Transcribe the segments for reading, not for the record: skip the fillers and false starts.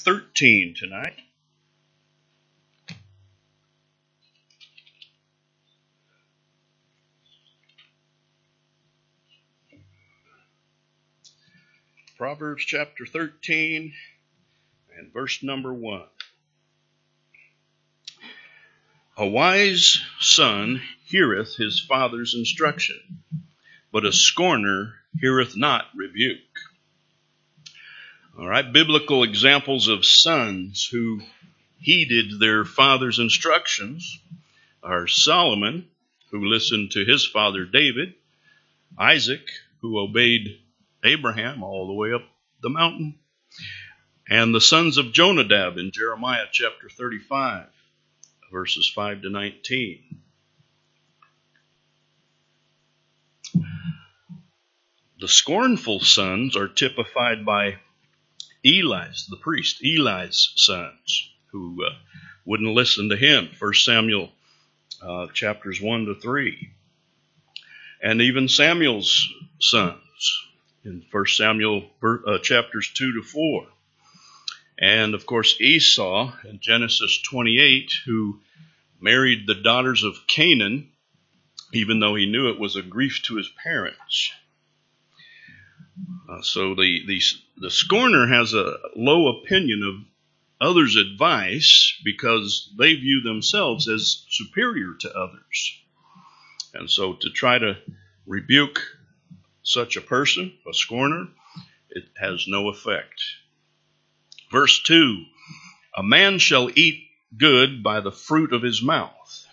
13 tonight. Proverbs chapter 13 and verse number 1. A wise son heareth his father's instruction, but a scorner heareth not rebuke. All right, biblical examples of sons who heeded their father's instructions are Solomon, who listened to his father David, Isaac, who obeyed Abraham all the way up the mountain, and the sons of Jonadab in Jeremiah chapter 35, verses 5 to 19. The scornful sons are typified by Eli's, the priest, Eli's sons, who wouldn't listen to him. 1 Samuel chapters 1 to 3. And even Samuel's sons in 1 Samuel chapters 2 to 4. And of course Esau in Genesis 28, who married the daughters of Canaan, even though he knew it was a grief to his parents. So the scorner has a low opinion of others' advice because they view themselves as superior to others. And so to try to rebuke such a person, a scorner, it has no effect. Verse 2, a man shall eat good by the fruit of his mouth,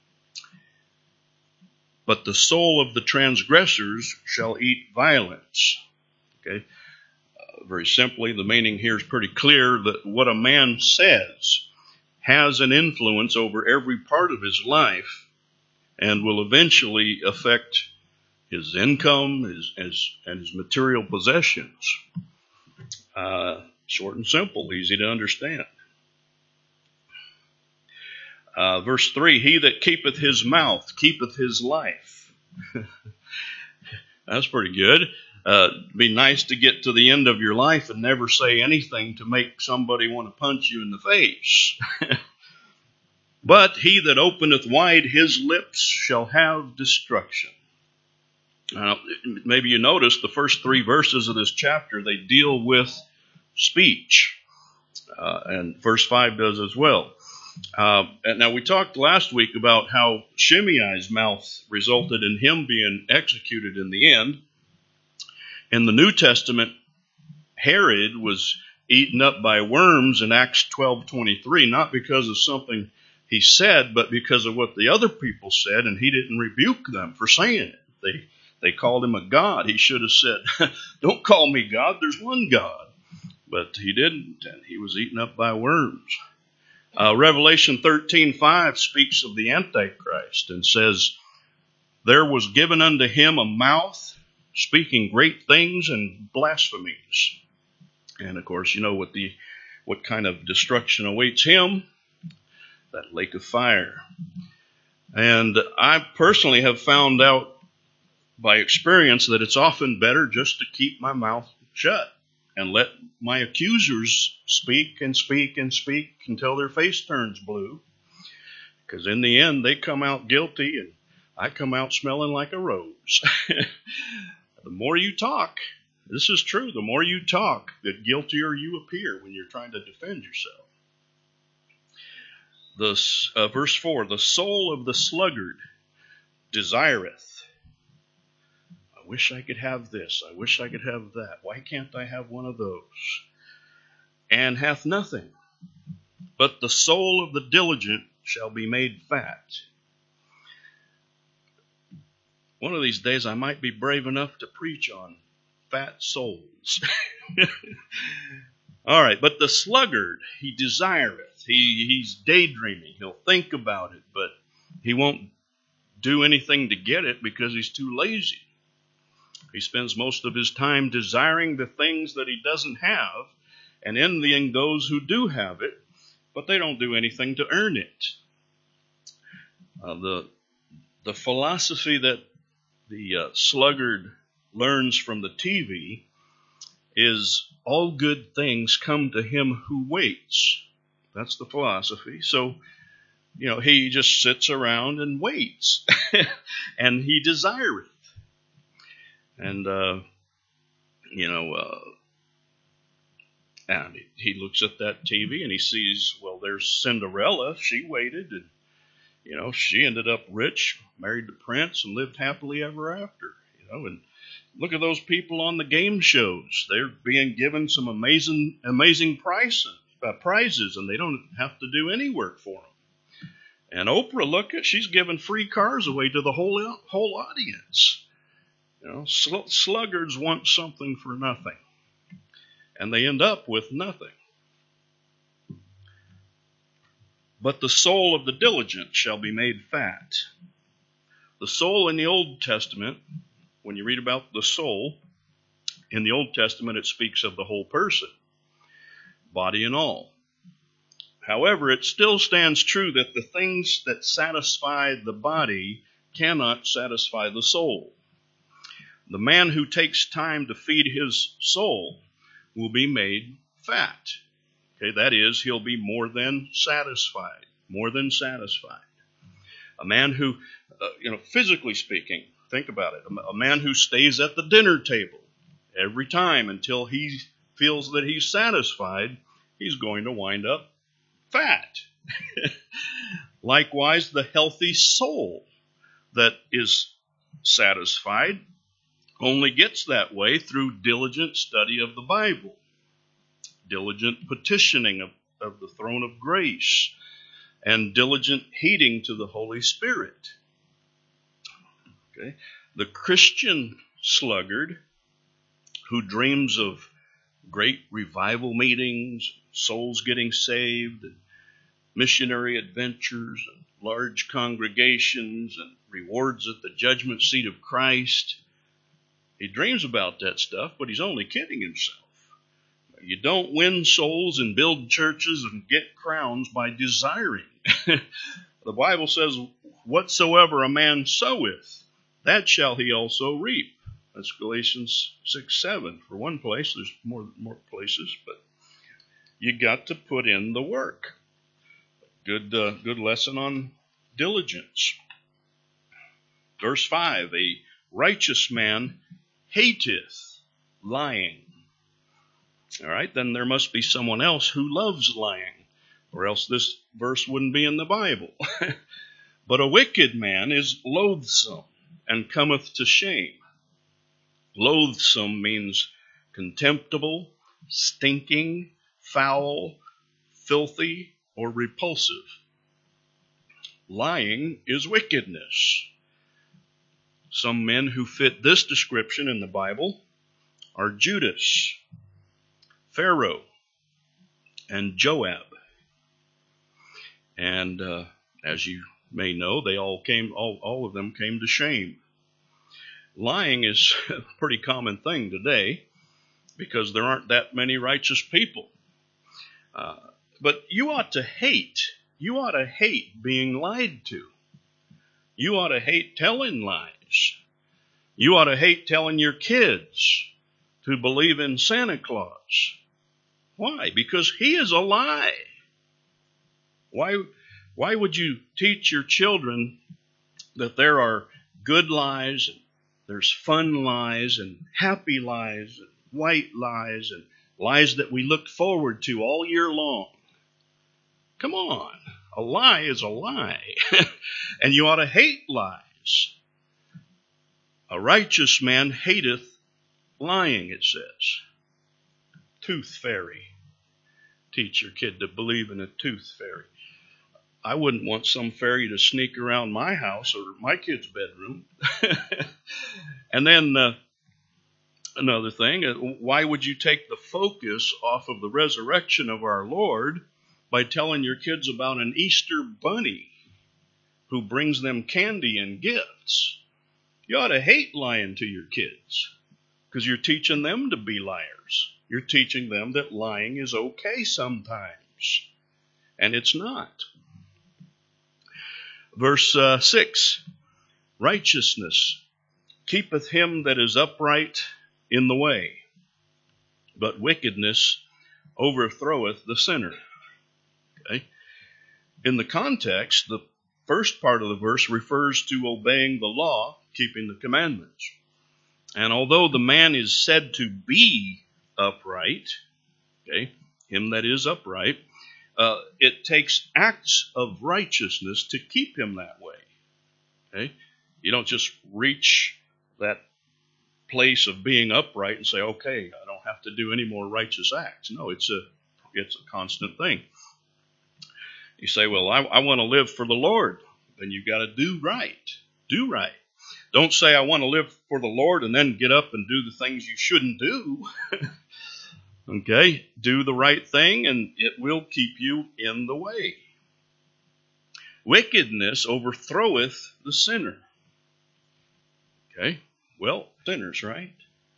but the soul of the transgressors shall eat violence. Okay. Very simply, the meaning here is pretty clear that what a man says has an influence over every part of his life and will eventually affect his income and his material possessions. Short and simple, easy to understand. Verse 3, he that keepeth his mouth keepeth his life. That's pretty good. It'd be nice to get to the end of your life and never say anything to make somebody want to punch you in the face. But he that openeth wide his lips shall have destruction. Now, maybe you notice the first 3 verses of this chapter, they deal with speech. And verse 5 does as well. And now we talked last week about how Shimei's mouth resulted in him being executed in the end. In the New Testament, Herod was eaten up by worms in Acts 12:23, not because of something he said, but because of what the other people said, and he didn't rebuke them for saying it. They called him a god. He should have said, don't call me God, there's one God. But he didn't, and he was eaten up by worms. Revelation 13:5 speaks of the Antichrist and says, there was given unto him a mouth, speaking great things and blasphemies. And of course, you know what kind of destruction awaits him, that lake of fire. And I personally have found out by experience that it's often better just to keep my mouth shut and let my accusers speak and speak and speak until their face turns blue. Because in the end, they come out guilty and I come out smelling like a rose. The more you talk, this is true, the more you talk, the guiltier you appear when you're trying to defend yourself. Verse 4, the soul of the sluggard desireth. I wish I could have this. I wish I could have that. Why can't I have one of those? And hath nothing. But the soul of the diligent shall be made fat. One of these days I might be brave enough to preach on fat souls. All right, but the sluggard, he desireth. He's daydreaming. He'll think about it, but he won't do anything to get it because he's too lazy. He spends most of his time desiring the things that he doesn't have and envying those who do have it, but they don't do anything to earn it. The philosophy that the sluggard learns from the TV is all good things come to him who waits. That's the philosophy. So, he just sits around and waits, and he desireth. And, and he looks at that TV and he sees, well, there's Cinderella. She waited, and, she ended up rich, married the prince, and lived happily ever after. And look at those people on the game shows. They're being given some amazing prizes, and they don't have to do any work for them. And Oprah, she's giving free cars away to the whole audience. Sluggards want something for nothing, and they end up with nothing. But the soul of the diligent shall be made fat. The soul in the Old Testament, when you read about the soul, in the Old Testament it speaks of the whole person, body and all. However, it still stands true that the things that satisfy the body cannot satisfy the soul. The man who takes time to feed his soul will be made fat. Okay, that is, he'll be more than satisfied. A man who, physically speaking, think about it. A man who stays at the dinner table every time until he feels that he's satisfied, he's going to wind up fat. Likewise, the healthy soul that is satisfied only gets that way through diligent study of the Bible, diligent petitioning of the throne of grace, and diligent heeding to the Holy Spirit. Okay? The Christian sluggard who dreams of great revival meetings, souls getting saved, and missionary adventures, and large congregations, and rewards at the judgment seat of Christ. He dreams about that stuff, but he's only kidding himself. You don't win souls and build churches and get crowns by desiring. The Bible says, whatsoever a man soweth, that shall he also reap. That's Galatians 6:7. For one place, there's more places, but you got to put in the work. Good lesson on diligence. Verse 5, a righteous man hateth lying. All right, then there must be someone else who loves lying, or else this verse wouldn't be in the Bible. But a wicked man is loathsome and cometh to shame. Loathsome means contemptible, stinking, foul, filthy, or repulsive. Lying is wickedness. Some men who fit this description in the Bible are Judas, Pharaoh, and Joab. And as you may know, they all of them came to shame. Lying is a pretty common thing today because there aren't that many righteous people. But you ought to hate being lied to. You ought to hate telling lies. You ought to hate telling your kids to believe in Santa Claus. Why? Because he is a lie. Why would you teach your children that there are good lies, and there's fun lies, and happy lies, and white lies, and lies that we look forward to all year long? Come on. A lie is a lie. And you ought to hate lies. A righteous man hateth lying, it says. Tooth fairy. Teach your kid to believe in a tooth fairy. I wouldn't want some fairy to sneak around my house or my kid's bedroom. And then another thing, why would you take the focus off of the resurrection of our Lord by telling your kids about an Easter bunny who brings them candy and gifts? You ought to hate lying to your kids because you're teaching them to be liars. You're teaching them that lying is okay sometimes, and it's not. Verse 6, righteousness keepeth him that is upright in the way. but wickedness overthroweth the sinner. Okay? In the context, the first part of the verse refers to obeying the law, keeping the commandments. And although the man is said to be upright, okay, him that is upright, it takes acts of righteousness to keep him that way. Okay? You don't just reach that place of being upright and say, okay, I don't have to do any more righteous acts. No, it's a constant thing. You say, well, I want to live for the Lord. Then you've got to do right. Do right. Don't say, I want to live for the Lord, and then get up and do the things you shouldn't do. Okay? Do the right thing, and it will keep you in the way. Wickedness overthroweth the sinner. Okay? Well, sinners, right?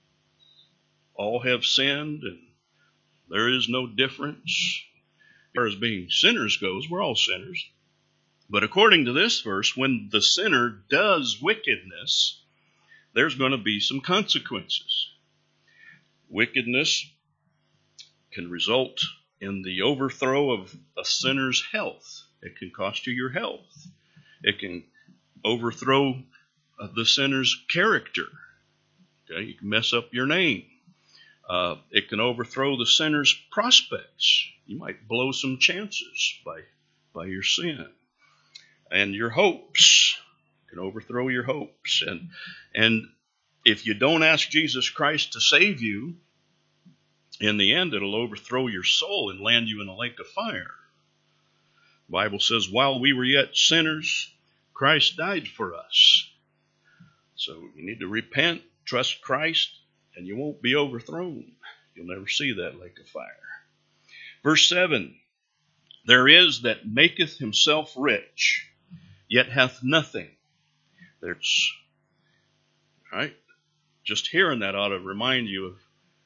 All have sinned, and there is no difference. As far as being sinners goes, we're all sinners. But according to this verse, when the sinner does wickedness, there's going to be some consequences. Wickedness can result in the overthrow of a sinner's health. It can cost you your health. It can overthrow the sinner's character. Okay, you can mess up your name. It can overthrow the sinner's prospects. You might blow some chances by your sin. And your hopes. It can overthrow your hopes. And if you don't ask Jesus Christ to save you, in the end it'll overthrow your soul and land you in a lake of fire. The Bible says, while we were yet sinners, Christ died for us. So you need to repent, trust Christ, and you won't be overthrown. You'll never see that lake of fire. Verse 7, there is that maketh himself rich, yet hath nothing. There's, right? Just hearing that ought to remind you of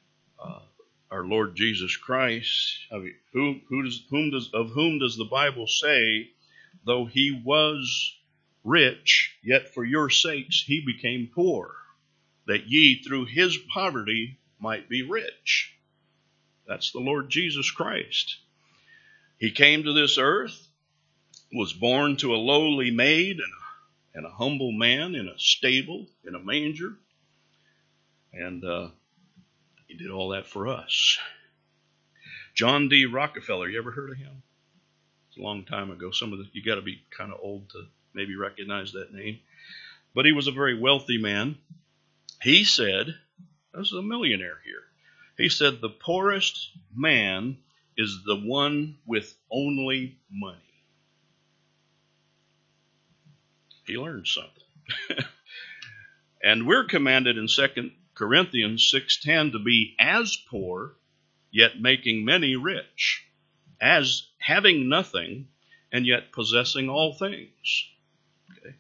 our Lord Jesus Christ. I mean, of whom does the Bible say, though he was rich, yet for your sakes he became poor, that ye through his poverty might be rich? That's the Lord Jesus Christ. He came to this earth, was born to a lowly maid and a humble man in a stable, in a manger. And he did all that for us. John D. Rockefeller, you ever heard of him? It's a long time ago. You got to be kind of old to maybe recognize that name. But he was a very wealthy man. He said, this is a millionaire here. He said, the poorest man is the one with only money. He learned something. And we're commanded in 2 Corinthians 6:10 to be as poor, yet making many rich, as having nothing, and yet possessing all things. Okay.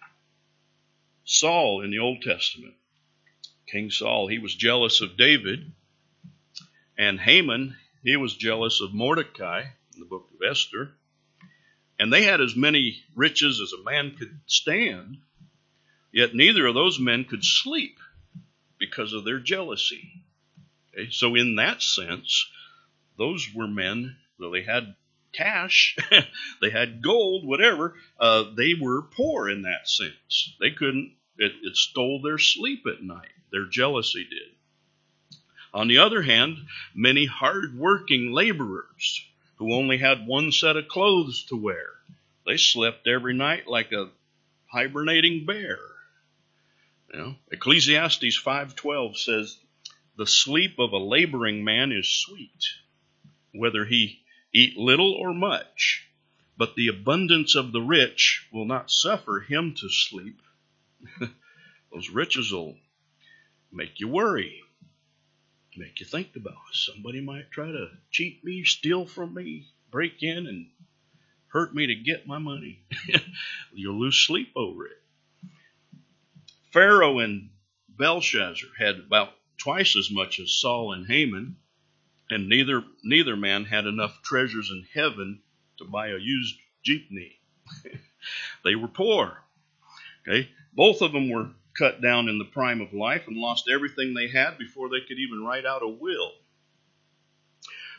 Saul in the Old Testament, King Saul, he was jealous of David. And Haman, he was jealous of Mordecai in the book of Esther. And they had as many riches as a man could stand, yet neither of those men could sleep because of their jealousy. Okay? So in that sense, those were men, though they had cash, they had gold, whatever, they were poor in that sense. They couldn't, it stole their sleep at night. Their jealousy did. On the other hand, many hard-working laborers who only had one set of clothes to wear, they slept every night like a hibernating bear. You know, Ecclesiastes 5:12 says, the sleep of a laboring man is sweet, whether he eat little or much, but the abundance of the rich will not suffer him to sleep. Those riches will make you worry, make you think about it. Somebody might try to cheat me, steal from me, break in and hurt me to get my money. You'll lose sleep over it. Pharaoh and Belshazzar had about twice as much as Saul and Haman, and neither man had enough treasures in heaven to buy a used jeepney. They were poor. Okay, both of them were cut down in the prime of life and lost everything they had before they could even write out a will.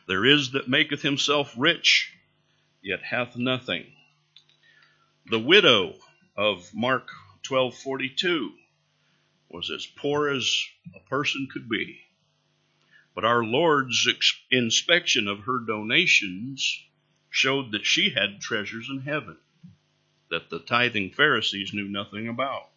There is that maketh himself rich, yet hath nothing. The widow of Mark 12:42 was as poor as a person could be. But our Lord's inspection of her donations showed that she had treasures in heaven that the tithing Pharisees knew nothing about.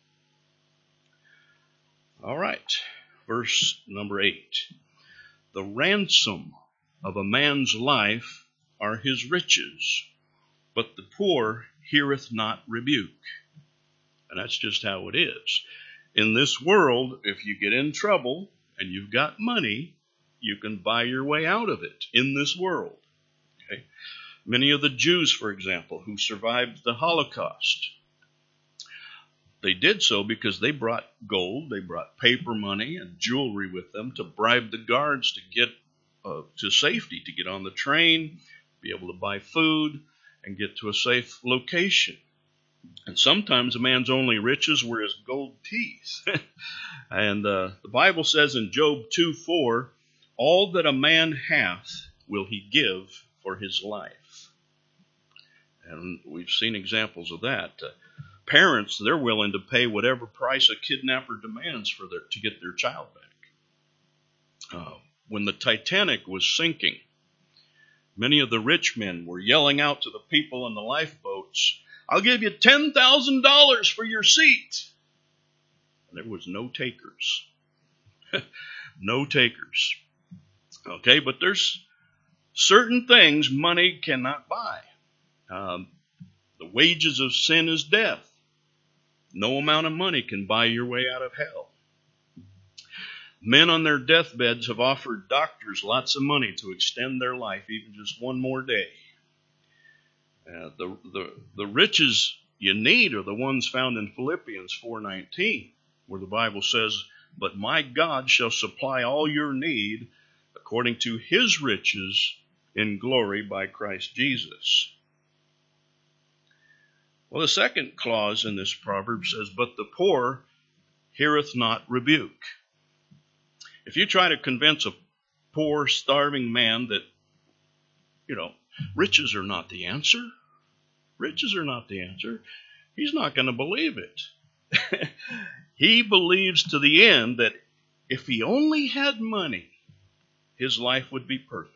All right, verse number 8. The ransom of a man's life are his riches, but the poor heareth not rebuke. And that's just how it is. In this world, if you get in trouble and you've got money, you can buy your way out of it in this world. Okay? Many of the Jews, for example, who survived the Holocaust, they did so because they brought gold, they brought paper money and jewelry with them to bribe the guards to get to safety, to get on the train, be able to buy food, and get to a safe location. And sometimes a man's only riches were his gold teeth. And the Bible says in Job 2:4, all that a man hath will he give for his life. And we've seen examples of that. Parents, they're willing to pay whatever price a kidnapper demands to get their child back. When the Titanic was sinking, many of the rich men were yelling out to the people in the lifeboats, I'll give you $10,000 for your seat. And there was no takers. No takers. Okay, but there's certain things money cannot buy. The wages of sin is death. No amount of money can buy your way out of hell. Men on their deathbeds have offered doctors lots of money to extend their life even just one more day. The riches you need are the ones found in Philippians 4:19, where the Bible says, but my God shall supply all your need according to his riches in glory by Christ Jesus. Well, the second clause in this proverb says, but the poor heareth not rebuke. If you try to convince a poor, starving man that, riches are not the answer, riches are not the answer, he's not going to believe it. He believes to the end that if he only had money, his life would be perfect.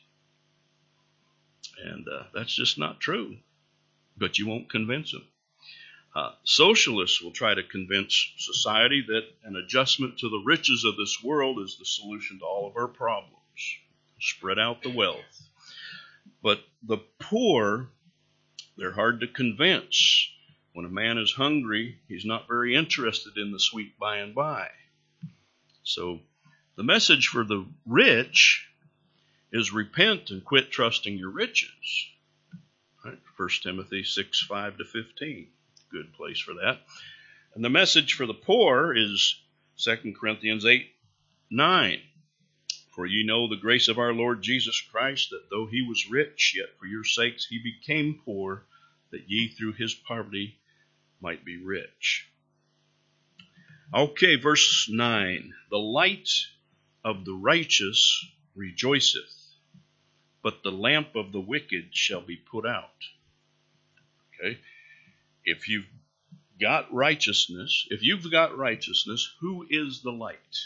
And that's just not true. But you won't convince him. Socialists will try to convince society that an adjustment to the riches of this world is the solution to all of our problems. Spread out the wealth. But the poor, they're hard to convince. When a man is hungry, he's not very interested in the sweet by and by. So the message for the rich is repent and quit trusting your riches. Right? 1 Timothy 6:5-15. Good place for that. And the message for the poor is 2 Corinthians 8:9. For ye know the grace of our Lord Jesus Christ, that though he was rich, yet for your sakes he became poor, that ye through his poverty might be rich. Okay, verse 9. The light of the righteous rejoiceth, but the lamp of the wicked shall be put out. Okay? If you've got righteousness, who is the light?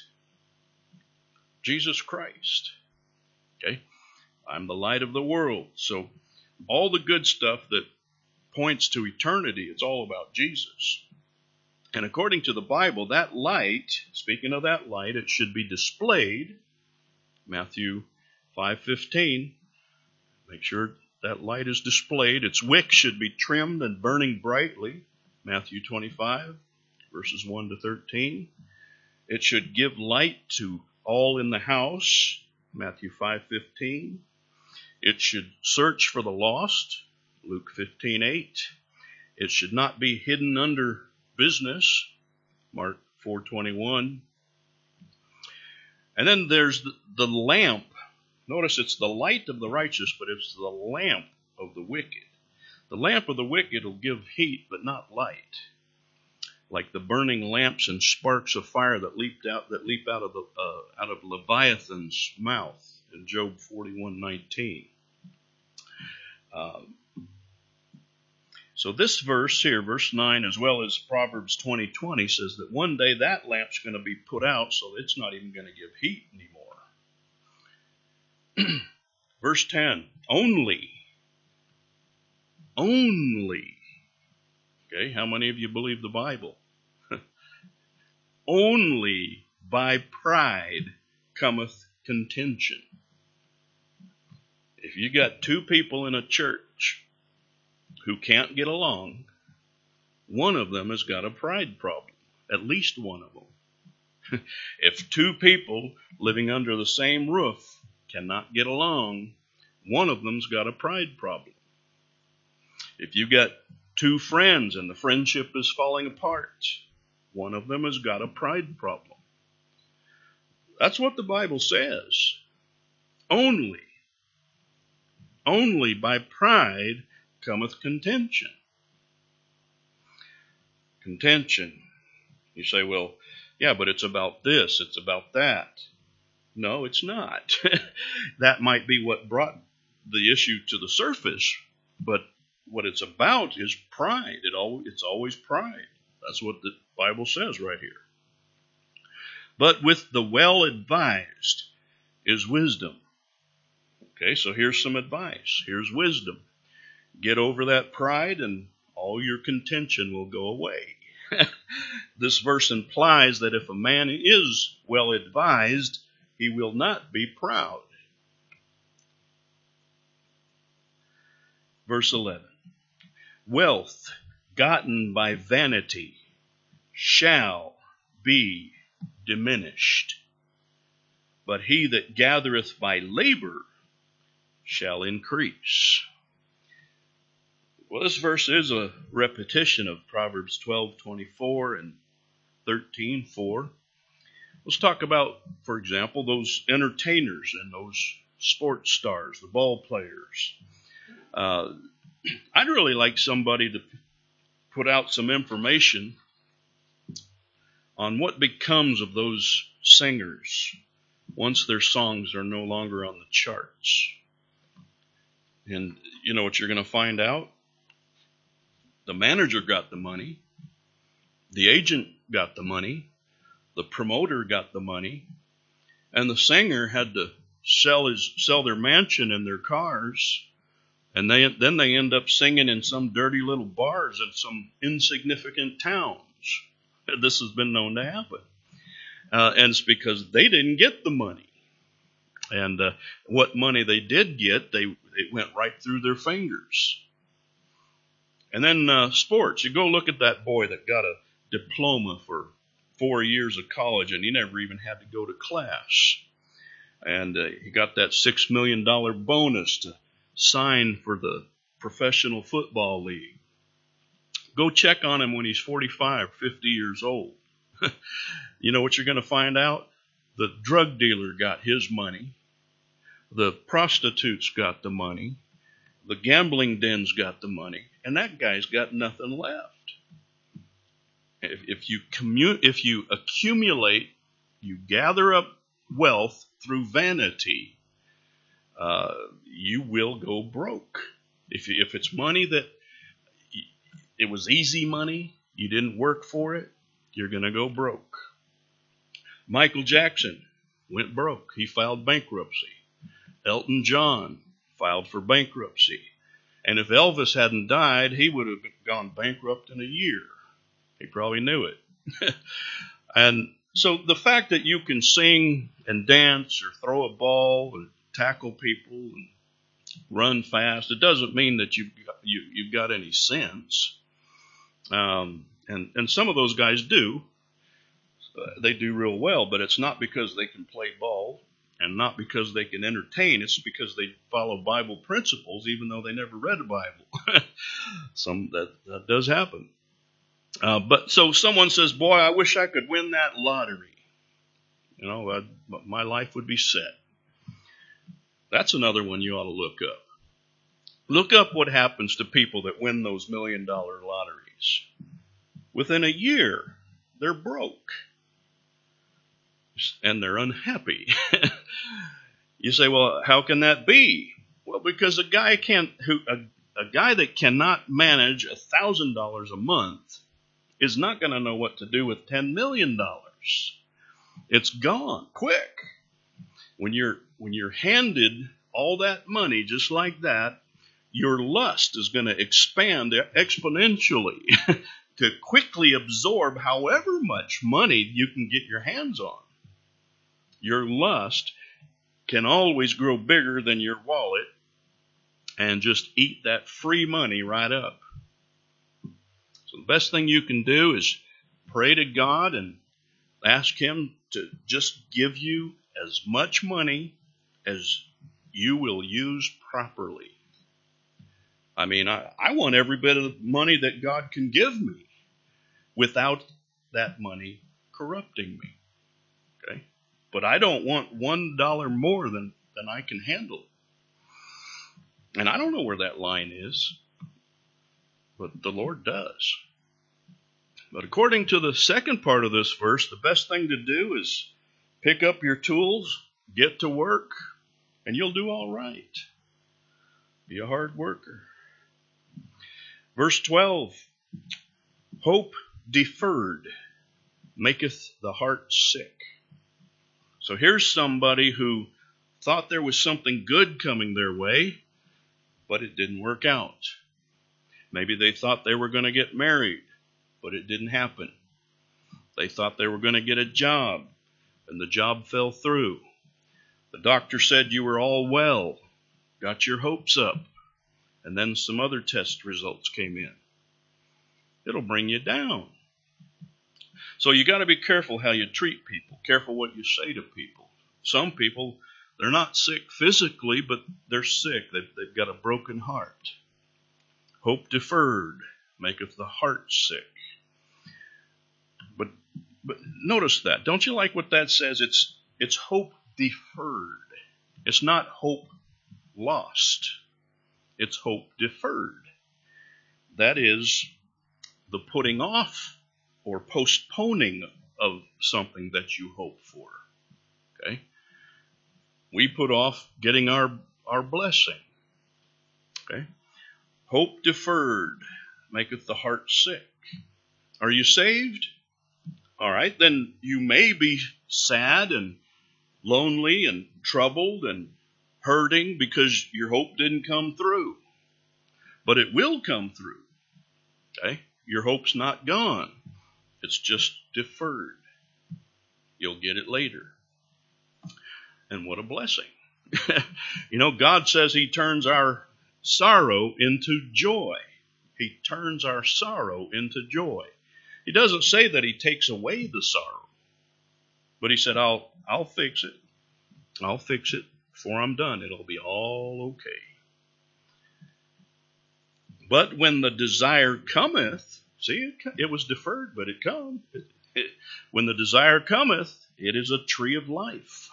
Jesus Christ. Okay? I'm the light of the world. So all the good stuff that points to eternity, it's all about Jesus. And according to the Bible, that light, speaking of that light, it should be displayed. Matthew 5:15. Make sure that light is displayed. Its wick should be trimmed and burning brightly. Matthew 25, verses 1-13. It should give light to all in the house. Matthew 5:15. It should search for the lost. Luke 15:8. It should not be hidden under business. Mark 4:21. And then there's the lamp. Notice it's the light of the righteous, but it's the lamp of the wicked. The lamp of the wicked will give heat, but not light. Like the burning lamps and sparks of fire that leap out of Leviathan's mouth in Job 41:19. So this verse here, verse 9, as well as Proverbs 20:20, says that one day that lamp's going to be put out, so it's not even going to give heat anymore. Verse 10, only. Okay, how many of you believe the Bible? Only by pride cometh contention. If you got two people in a church who can't get along, one of them has got a pride problem. At least one of them. If two people living under the same roof cannot get along, one of them's got a pride problem. If you got two friends and the friendship is falling apart, one of them has got a pride problem. That's what the Bible says. Only by pride cometh contention. Contention. You say, well, yeah, but it's about this, it's about that. No, it's not. That might be what brought the issue to the surface, but what it's about is pride. It's always pride. That's what the Bible says right here. But with the well-advised is wisdom. Okay, so here's some advice. Here's wisdom. Get over that pride and all your contention will go away. This verse implies that if a man is well-advised, he will not be proud. Verse 11. Wealth gotten by vanity shall be diminished, but he that gathereth by labor shall increase. Well, this verse is a repetition of Proverbs 12:24 and 13:4. Let's talk about, for example, those entertainers and those sports stars, the ball players. I'd really like somebody to put out some information on what becomes of those singers once their songs are no longer on the charts. And you know what you're going to find out? The manager got the money. The agent got the money. The promoter got the money. And the singer had to sell their mansion and their cars. And then they end up singing in some dirty little bars in some insignificant towns. This has been known to happen. And it's because they didn't get the money. And what money they did get, it went right through their fingers. And then sports. You go look at that boy that got a diploma for 4 years of college, and he never even had to go to class. And he got that $6 million bonus to sign for the professional football league. Go check on him when he's 45, 50 years old. You know what you're going to find out? The drug dealer got his money. The prostitutes got the money. The gambling dens got the money. And that guy's got nothing left. If you accumulate, you gather up wealth through vanity, you will go broke. If it's money that it was easy money, you didn't work for it, you're going to go broke. Michael Jackson went broke. He filed bankruptcy. Elton John filed for bankruptcy. And if Elvis hadn't died, he would have gone bankrupt in a year. He probably knew it. And so the fact that you can sing and dance or throw a ball and tackle people and run fast, it doesn't mean that you've got any sense. And some of those guys do. They do real well, but it's not because they can play ball and not because they can entertain. It's because they follow Bible principles, even though they never read a Bible. That does happen. But so someone says, boy, I wish I could win that lottery. You know, my life would be set. That's another one you ought to look up. Look up what happens to people that win those $1 million lotteries. Within a year, they're broke. And they're unhappy. You say, well, how can that be? Well, because a guy that cannot manage $1,000 a month is not going to know what to do with $10 million. It's gone quick. When you're handed all that money just like that, your lust is going to expand exponentially to quickly absorb however much money you can get your hands on. Your lust can always grow bigger than your wallet and just eat that free money right up. So the best thing you can do is pray to God and ask Him to just give you as much money as you will use properly. I mean, I want every bit of money that God can give me without that money corrupting me. Okay? But I don't want $1 more than I can handle. And I don't know where that line is, but the Lord does. But according to the second part of this verse, the best thing to do is pick up your tools, get to work, and you'll do all right. Be a hard worker. Verse 12, hope deferred maketh the heart sick. So here's somebody who thought there was something good coming their way, but it didn't work out. Maybe they thought they were going to get married, but it didn't happen. They thought they were going to get a job, and the job fell through. The doctor said you were all well, got your hopes up, and then some other test results came in. It'll bring you down. So you got to be careful how you treat people, careful what you say to people. Some people, they're not sick physically, but they're sick. They've got a broken heart. Hope deferred maketh the heart sick. But notice that. Don't you like what that says? It's hope deferred. It's not hope lost. It's hope deferred. That is the putting off or postponing of something that you hope for. Okay? We put off getting our blessing. Okay? Hope deferred maketh the heart sick. Are you saved? All right, then you may be sad and lonely and troubled and hurting because your hope didn't come through. But it will come through. Okay? Your hope's not gone. It's just deferred. You'll get it later. And what a blessing. You know, God says He turns our sorrow into joy. He turns our sorrow into joy. He doesn't say that He takes away the sorrow. But He said, I'll fix it. I'll fix it before I'm done. It'll be all okay. But when the desire cometh, see, it was deferred, but it comes. When the desire cometh, it is a tree of life.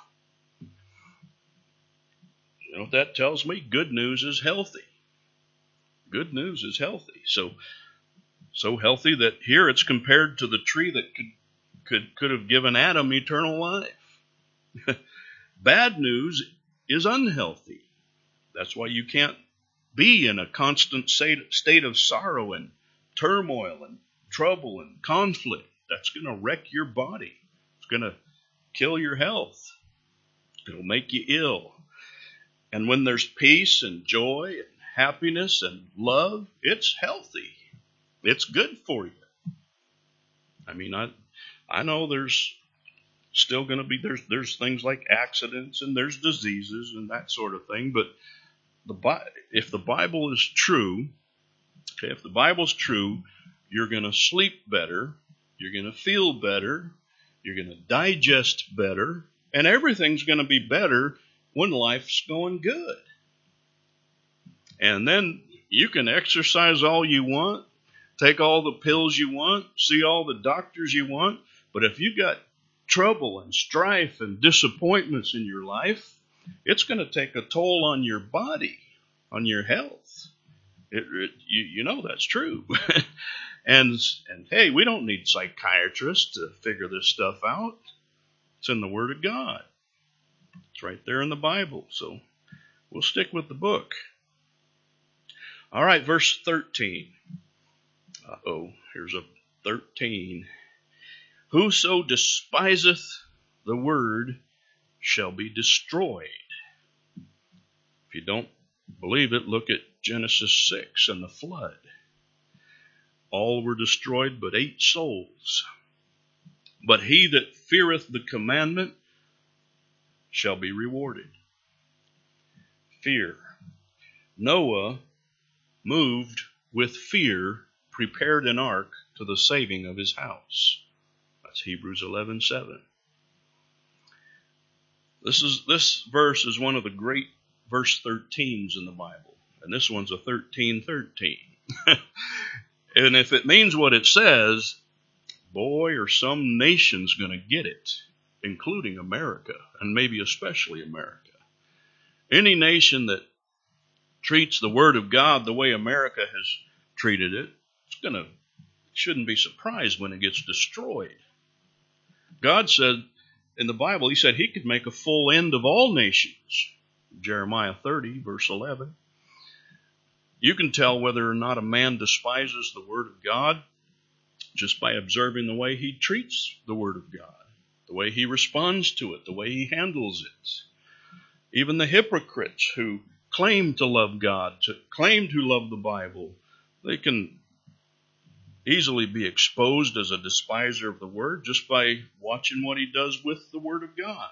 You know what that tells me? Good news is healthy. Good news is healthy. So healthy that here it's compared to the tree that could have given Adam eternal life. Bad news is unhealthy. That's why you can't be in a constant state of sorrow and turmoil and trouble and conflict. That's going to wreck your body. It's going to kill your health. It'll make you ill. And when there's peace and joy and happiness and love, it's healthy. It's good for you. I mean, I know there's still going to be, there's things like accidents and there's diseases and that sort of thing. But if the Bible is true, okay, if the Bible's true, you're going to sleep better, you're going to feel better, you're going to digest better, and everything's going to be better when life's going good. And then you can exercise all you want, take all the pills you want, see all the doctors you want, but if you got trouble and strife and disappointments in your life, it's going to take a toll on your body, on your health. You know that's true. and hey, we don't need psychiatrists to figure this stuff out. It's in the Word of God. It's right there in the Bible, so we'll stick with the book. All right, verse 13. Here's a 13. Whoso despiseth the word shall be destroyed. If you don't believe it, look at Genesis 6 and the flood. All were destroyed but 8 souls. But he that feareth the commandment shall be rewarded. Fear. Noah, moved with fear, prepared an ark to the saving of his house. That's Hebrews 11:7. This verse is one of the great verse 13s in the Bible. And this one's a 13:13. And if it means what it says, boy, are some nations going to get it, including America, and maybe especially America. Any nation that treats the Word of God the way America has treated it, shouldn't be surprised when it gets destroyed. God said in the Bible, He said He could make a full end of all nations. Jeremiah 30, verse 11. You can tell whether or not a man despises the Word of God just by observing the way he treats the Word of God, the way he responds to it, the way he handles it. Even the hypocrites who claim to love God, claim to love the Bible, they can easily be exposed as a despiser of the Word just by watching what he does with the Word of God.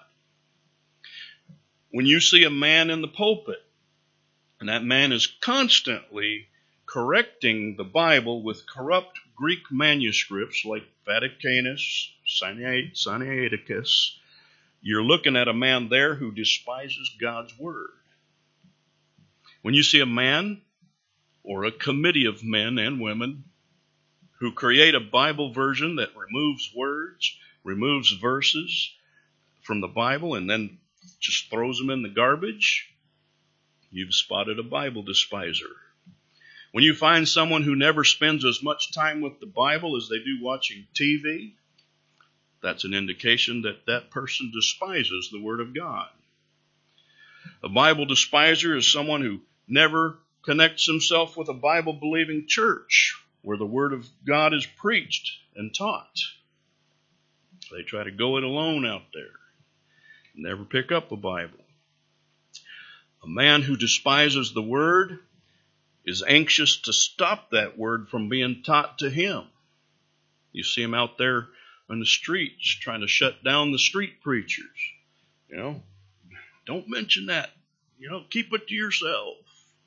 When you see a man in the pulpit, and that man is constantly correcting the Bible with corrupt Greek manuscripts like Vaticanus, Sinaiticus, you're looking at a man there who despises God's Word. When you see a man or a committee of men and women who create a Bible version that removes words, removes verses from the Bible, and then just throws them in the garbage, you've spotted a Bible despiser. When you find someone who never spends as much time with the Bible as they do watching TV, that's an indication that that person despises the Word of God. A Bible despiser is someone who never connects himself with a Bible-believing church where the Word of God is preached and taught. They try to go it alone out there, never pick up a Bible. A man who despises the Word is anxious to stop that Word from being taught to him. You see him out there on the streets trying to shut down the street preachers. Don't mention that. Keep it to yourself.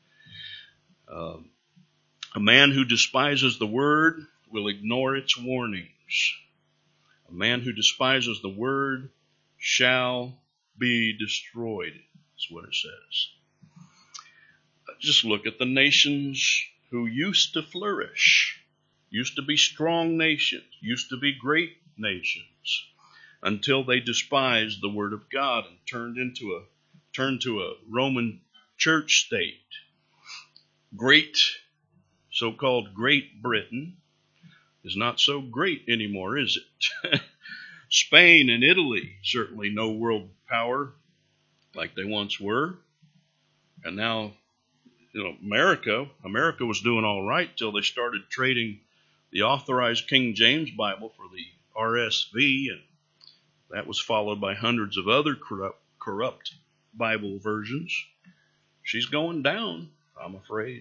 A man who despises the Word will ignore its warnings. A man who despises the Word shall be destroyed, is what it says. Just look at the nations who used to flourish, used to be strong nations, used to be great nations, until they despised the Word of God and turned to a Roman church state. So-called Great Britain is not so great anymore, is it? Spain and Italy, certainly no world power like they once were. And now, America was doing all right till they started trading the authorized King James Bible for the RSV, and that was followed by hundreds of other corrupt Bible versions. She's going down, I'm afraid.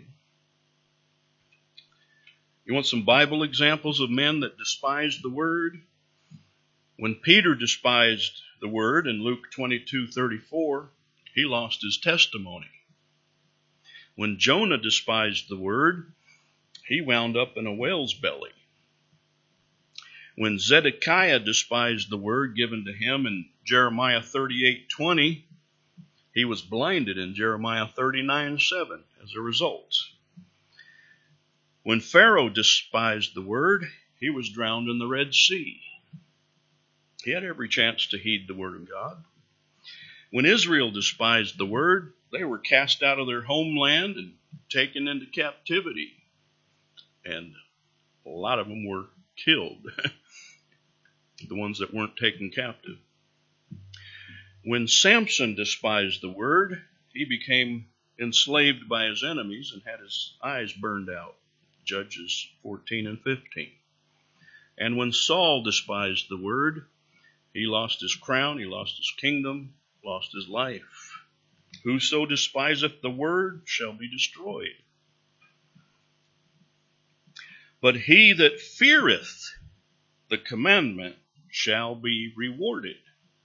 You want some Bible examples of men that despised the Word? When Peter despised the Word in Luke 22:34, he lost his testimony. When Jonah despised the Word, he wound up in a whale's belly. When Zedekiah despised the Word given to him in Jeremiah 38:20, he was blinded in Jeremiah 39:7 as a result. When Pharaoh despised the Word, he was drowned in the Red Sea. He had every chance to heed the Word of God. When Israel despised the Word, they were cast out of their homeland and taken into captivity. And a lot of them were killed, the ones that weren't taken captive. When Samson despised the word, he became enslaved by his enemies and had his eyes burned out. Judges 14 and 15. And when Saul despised the word, he lost his crown, he lost his kingdom, lost his life. Whoso despiseth the word shall be destroyed. But he that feareth the commandment shall be rewarded.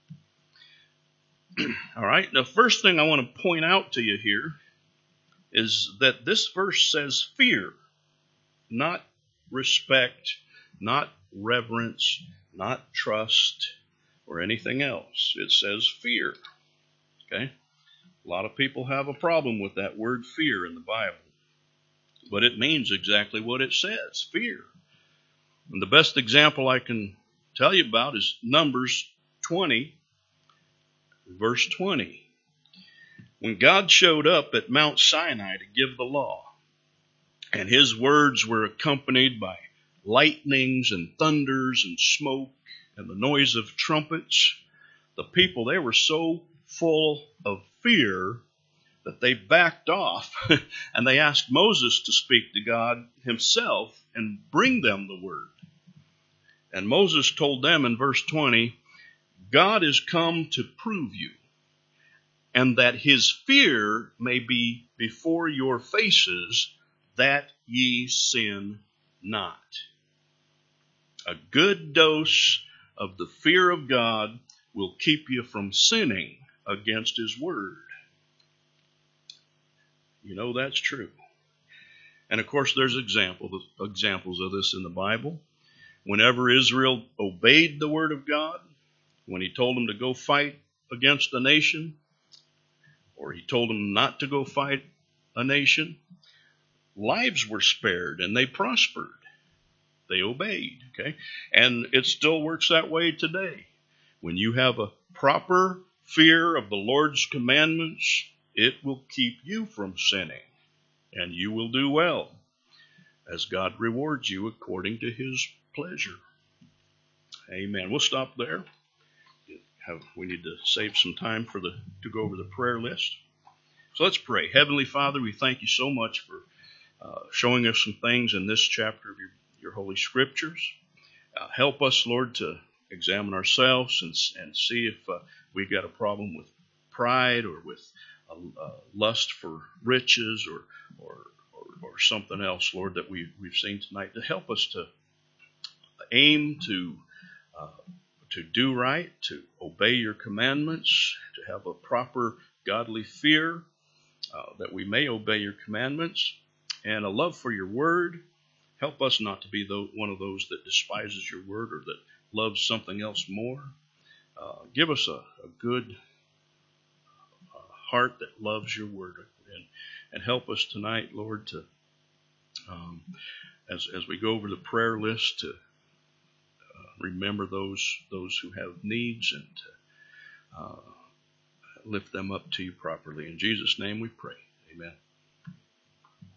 All right, the first thing I want to point out to you here is that this verse says fear, not respect, not reverence, not trust, or anything else. It says fear. Okay? A lot of people have a problem with that word fear in the Bible. But it means exactly what it says, fear. And the best example I can tell you about is Numbers 20, verse 20. When God showed up at Mount Sinai to give the law, and his words were accompanied by lightnings and thunders and smoke and the noise of trumpets, the people, they were so full of fear that they backed off and they asked Moses to speak to God himself and bring them the word. And Moses told them in verse 20, God is come to prove you, and that his fear may be before your faces, that ye sin not. A good dose of the fear of God will keep you from sinning against his word. You know that's true. And of course there's examples of this in the Bible. Whenever Israel obeyed the word of God, when he told them to go fight against a nation, or he told them not to go fight a nation, lives were spared and they prospered. They obeyed, okay? And it still works that way today. When you have a proper fear of the Lord's commandments, it will keep you from sinning, and you will do well as God rewards you according to his pleasure. Amen. We'll stop there. We need to save some time to go over the prayer list. So let's pray. Heavenly Father, we thank you so much for showing us some things in this chapter of your Holy Scriptures. Help us, Lord, to examine ourselves and see if we've got a problem with pride or with lust for riches or something else, Lord, that we've seen tonight, to help us to aim to do right, to obey your commandments, to have a proper godly fear, that we may obey your commandments, and a love for your word. Help us not to be one of those that despises your word or that loves something else more. Give us a good heart that loves your word, and help us tonight, Lord, to as we go over the prayer list, to remember those who have needs and to lift them up to you properly. In Jesus' name we pray. Amen.